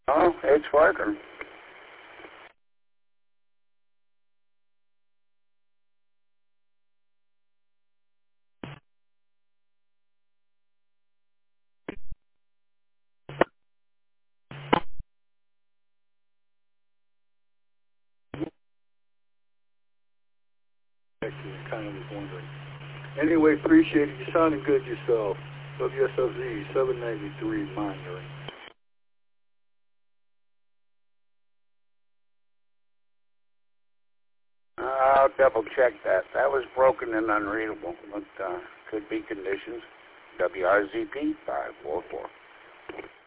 Oh, it's working. Excellent. Kind of was wondering. Anyway, appreciate it. You're sounding good yourself. WSLZ 793 monitoring. I'll double check that. That was broken and unreadable, but could be conditions. WRZP 544.